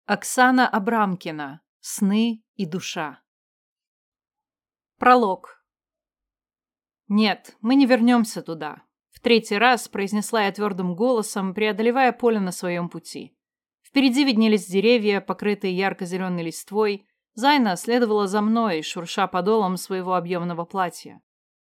Оксана Абрамкина. Сны и душа. Пролог. «Нет, мы не вернемся туда», — в третий раз произнесла я твердым голосом, преодолевая поле на своем пути. Впереди виднелись деревья, покрытые ярко-зеленой листвой. Зайна следовала за мной, шурша подолом своего объемного платья.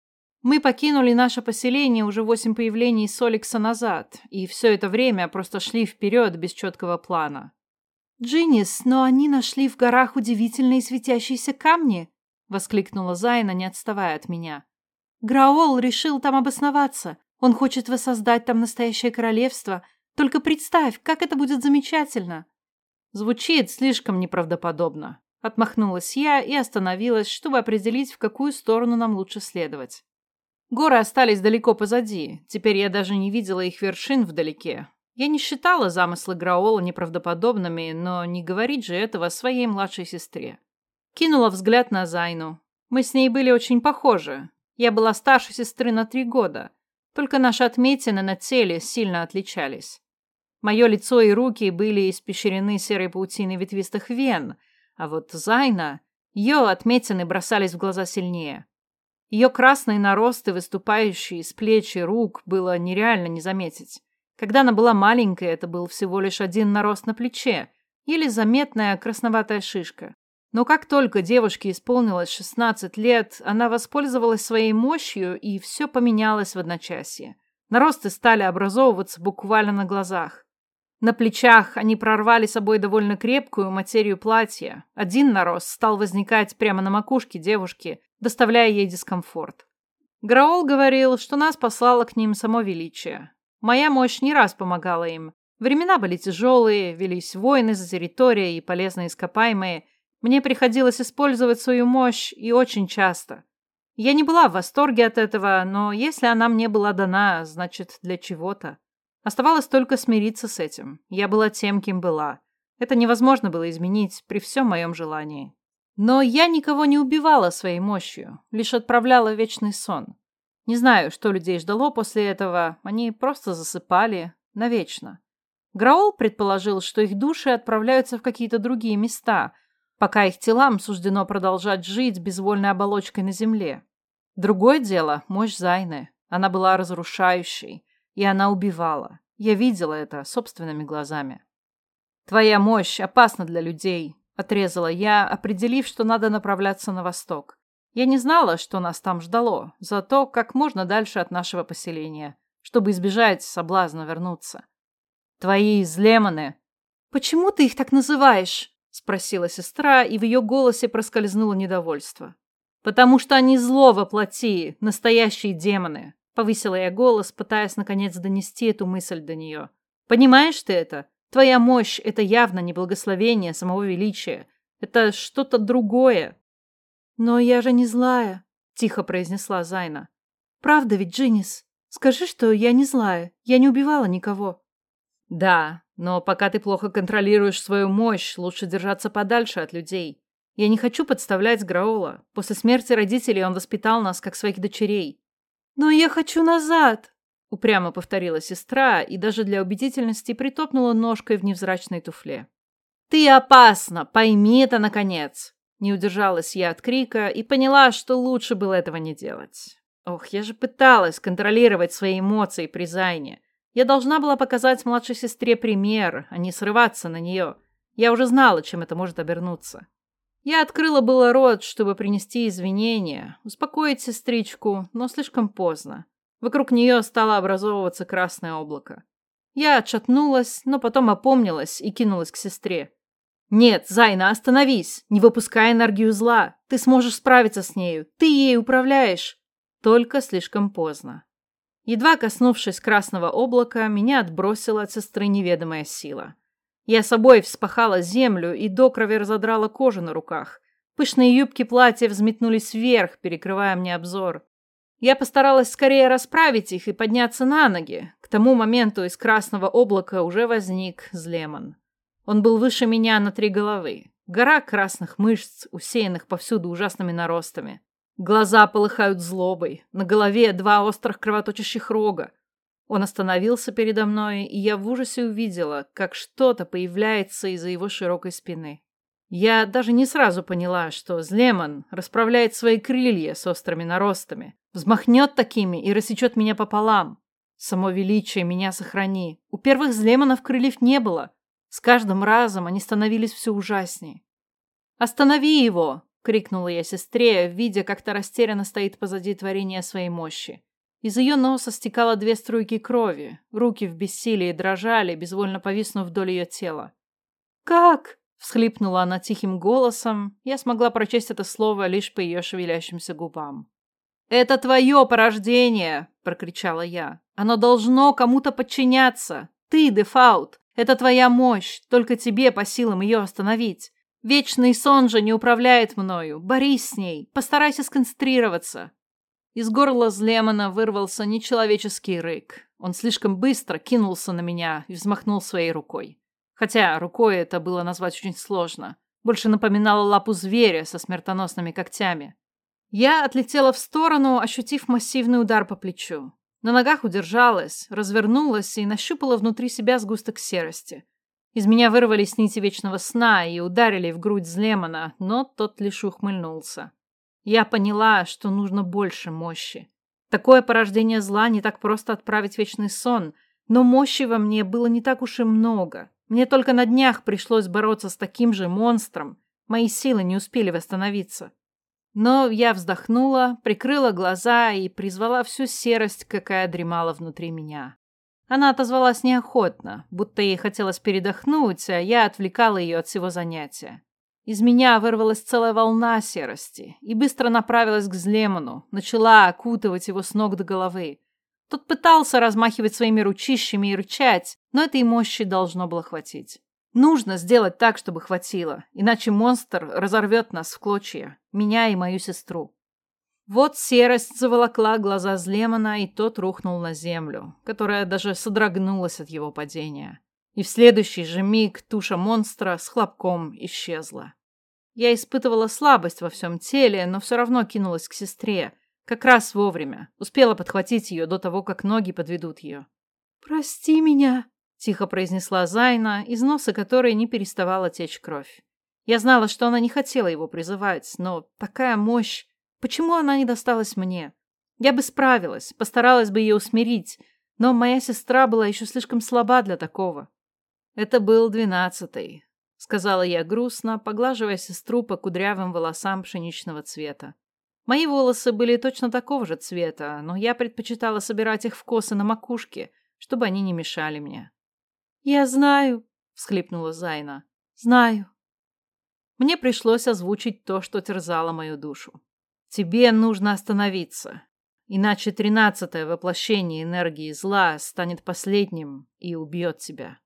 Мы покинули наше поселение уже 8 появлений Соликса назад, и все это время просто шли вперед без четкого плана. «Джинис, но они нашли в горах удивительные светящиеся камни!» — воскликнула Зайна, не отставая от меня. «Граол решил там обосноваться. Он хочет воссоздать там настоящее королевство. Только представь, как это будет замечательно!» «Звучит слишком неправдоподобно», — отмахнулась я и остановилась, чтобы определить, в какую сторону нам лучше следовать. Горы остались далеко позади, теперь я даже не видела их вершин вдалеке. Я не считала замыслы Граола неправдоподобными, но не говорить же этого своей младшей сестре. Кинула взгляд на Зайну. Мы с ней были очень похожи. Я была старше сестры на 3 года. Только наши отметины на теле сильно отличались. Мое лицо и руки были испещрены серой паутиной ветвистых вен, а вот Зайна, ее отметины бросались в глаза сильнее. Ее красные наросты, выступающие из плеч и рук, было нереально не заметить. Когда она была маленькой, это был всего лишь один нарост на плече, еле заметная красноватая шишка. Но как только девушке исполнилось 16 лет, она воспользовалась своей мощью, и все поменялось в одночасье. Наросты стали образовываться буквально на глазах. На плечах они прорвали собой довольно крепкую материю платья. Один нарост стал возникать прямо на макушке девушки, доставляя ей дискомфорт. Граол говорил, что нас послало к ним само величие. Моя мощь не раз помогала им. Времена были тяжелые, велись войны за территории и полезные ископаемые. Мне приходилось использовать свою мощь и очень часто. Я не была в восторге от этого, но если она мне была дана, значит, для чего-то. Оставалось только смириться с этим. Я была тем, кем была. Это невозможно было изменить при всем моем желании. Но я никого не убивала своей мощью, лишь отправляла в вечный сон. Не знаю, что людей ждало после этого, они просто засыпали навечно. Граол предположил, что их души отправляются в какие-то другие места, пока их телам суждено продолжать жить безвольной оболочкой на земле. Другое дело – мощь Зайны. Она была разрушающей, и она убивала. Я видела это собственными глазами. «Твоя мощь опасна для людей», – отрезала я, определив, что надо направляться на восток. Я не знала, что нас там ждало, зато как можно дальше от нашего поселения, чтобы избежать соблазна вернуться. «Твои злеманы!» «Почему ты их так называешь?» — спросила сестра, и в ее голосе проскользнуло недовольство. «Потому что они зло воплоти, настоящие демоны!» — повысила я голос, пытаясь наконец донести эту мысль до нее. «Понимаешь ты это? Твоя мощь — это явно не благословение самого величия. Это что-то другое!» «Но я же не злая», — тихо произнесла Зайна. «Правда ведь, Джинис? Скажи, что я не злая. Я не убивала никого». «Да, но пока ты плохо контролируешь свою мощь, лучше держаться подальше от людей. Я не хочу подставлять Граола. После смерти родителей он воспитал нас, как своих дочерей». «Но я хочу назад», — упрямо повторила сестра и даже для убедительности притопнула ножкой в невзрачной туфле. «Ты опасна, пойми это, наконец!» Не удержалась я от крика и поняла, что лучше было этого не делать. Ох, я же пыталась контролировать свои эмоции при Зайне. Я должна была показать младшей сестре пример, а не срываться на нее. Я уже знала, чем это может обернуться. Я открыла было рот, чтобы принести извинения, успокоить сестричку, но слишком поздно. Вокруг нее стало образовываться красное облако. Я отшатнулась, но потом опомнилась и кинулась к сестре. «Нет, Зайна, остановись! Не выпускай энергию зла! Ты сможешь справиться с нею! Ты ей управляешь!» Только слишком поздно. Едва коснувшись красного облака, меня отбросила от сестры неведомая сила. Я собой вспахала землю и до крови разодрала кожу на руках. Пышные юбки платья взметнулись вверх, перекрывая мне обзор. Я постаралась скорее расправить их и подняться на ноги. К тому моменту из красного облака уже возник Злеман. Он был выше меня на 3 головы. Гора красных мышц, усеянных повсюду ужасными наростами. Глаза полыхают злобой. На голове 2 острых кровоточащих рога. Он остановился передо мной, и я в ужасе увидела, как что-то появляется из-за его широкой спины. Я даже не сразу поняла, что Злеман расправляет свои крылья с острыми наростами, взмахнет такими и рассечет меня пополам. Само величие меня сохрани. У первых Злеманов крыльев не было. С каждым разом они становились все ужаснее. «Останови его!» — крикнула я сестре, видя, как та растерянно стоит позади творения своей мощи. Из ее носа стекало 2 струйки крови, руки в бессилии дрожали, безвольно повиснув вдоль ее тела. «Как?» — всхлипнула она тихим голосом. Я смогла прочесть это слово лишь по ее шевелящимся губам. «Это твое порождение!» — прокричала я. «Оно должно кому-то подчиняться! Ты, Дефаут! Это твоя мощь! Только тебе по силам ее остановить! Вечный сон же не управляет мною! Борись с ней! Постарайся сконцентрироваться!» Из горла Злемана вырвался нечеловеческий рык. Он слишком быстро кинулся на меня и взмахнул своей рукой. Хотя рукой это было назвать очень сложно. Больше напоминало лапу зверя со смертоносными когтями. Я отлетела в сторону, ощутив массивный удар по плечу. На ногах удержалась, развернулась и нащупала внутри себя сгусток серости. Из меня вырвались нити вечного сна и ударили в грудь Злемана, но тот лишь ухмыльнулся. Я поняла, что нужно больше мощи. Такое порождение зла не так просто отправить в вечный сон, но мощи во мне было не так уж и много. Мне только на днях пришлось бороться с таким же монстром. Мои силы не успели восстановиться. Но я вздохнула, прикрыла глаза и призвала всю серость, какая дремала внутри меня. Она отозвалась неохотно, будто ей хотелось передохнуть, а я отвлекала ее от всего занятия. Из меня вырвалась целая волна серости и быстро направилась к Злеману, начала окутывать его с ног до головы. Тот пытался размахивать своими ручищами и рычать, но этой мощи должно было хватить. Нужно сделать так, чтобы хватило, иначе монстр разорвет нас в клочья, меня и мою сестру. Вот серость заволокла глаза Злемана, и тот рухнул на землю, которая даже содрогнулась от его падения. И в следующий же миг туша монстра с хлопком исчезла. Я испытывала слабость во всем теле, но все равно кинулась к сестре. Как раз вовремя. Успела подхватить ее до того, как ноги подведут ее. «Прости меня», — тихо произнесла Зайна, из носа которой не переставала течь кровь. Я знала, что она не хотела его призывать, но такая мощь... Почему она не досталась мне? Я бы справилась, постаралась бы ее усмирить, но моя сестра была еще слишком слаба для такого. «Это был 12-й», — сказала я грустно, поглаживая сестру по кудрявым волосам пшеничного цвета. Мои волосы были точно такого же цвета, но я предпочитала собирать их в косы на макушке, чтобы они не мешали мне. «Я знаю», — всхлипнула Зайна. «Знаю». Мне пришлось озвучить то, что терзало мою душу. «Тебе нужно остановиться, иначе 13-е воплощение энергии зла станет последним и убьет тебя».